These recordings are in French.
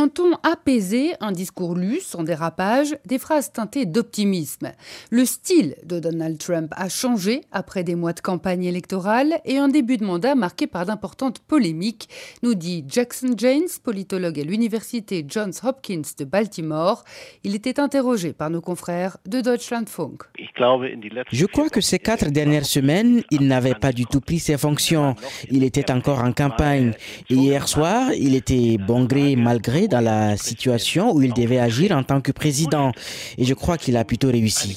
Un ton apaisé, un discours lu, sans dérapage, des phrases teintées d'optimisme. Le style de Donald Trump a changé après des mois de campagne électorale et un début de mandat marqué par d'importantes polémiques, nous dit Jackson Janes, politologue à l'université Johns Hopkins de Baltimore. Il était interrogé par nos confrères de Deutschlandfunk. Je crois que ces 4 dernières semaines, il n'avait pas du tout pris ses fonctions. Il était encore en campagne. Et hier soir, il était bon gré, mal gré dans la situation où il devait agir en tant que président. Et je crois qu'il a plutôt réussi.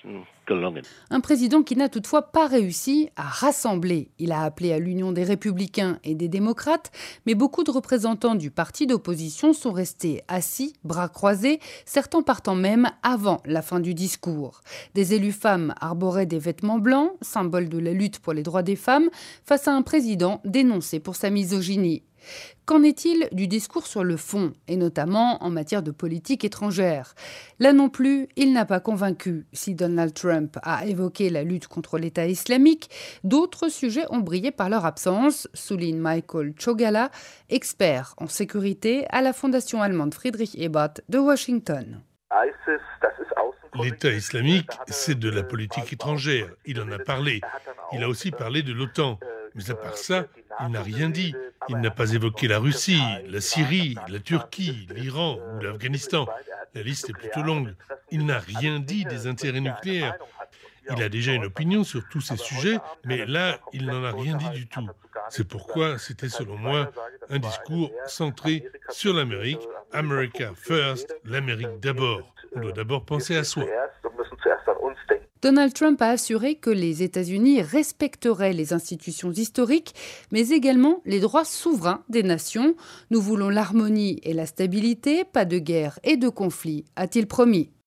Un président qui n'a toutefois pas réussi à rassembler. Il a appelé à l'union des républicains et des démocrates, mais beaucoup de représentants du parti d'opposition sont restés assis, bras croisés, certains partant même avant la fin du discours. Des élus femmes arboraient des vêtements blancs, symbole de la lutte pour les droits des femmes, face à un président dénoncé pour sa misogynie. Qu'en est-il du discours sur le fond, et notamment en matière de politique étrangère ? Là non plus, il n'a pas convaincu. Si Donald Trump a évoqué la lutte contre l'État islamique, d'autres sujets ont brillé par leur absence, souligne Michael Chogala, expert en sécurité à la fondation allemande Friedrich Ebert de Washington. L'État islamique, c'est de la politique étrangère. Il en a parlé. Il a aussi parlé de l'OTAN. Mais à part ça, il n'a rien dit. Il n'a pas évoqué la Russie, la Syrie, la Turquie, l'Iran ou l'Afghanistan. La liste est plutôt longue. Il n'a rien dit des intérêts nucléaires. Il a déjà une opinion sur tous ces sujets, mais là, il n'en a rien dit du tout. C'est pourquoi c'était, selon moi, un discours centré sur l'Amérique. America first, l'Amérique d'abord. On doit d'abord penser à soi. Donald Trump a assuré que les États-Unis respecteraient les institutions historiques, mais également les droits souverains des nations. Nous voulons l'harmonie et la stabilité, pas de guerre et de conflit, a-t-il promis.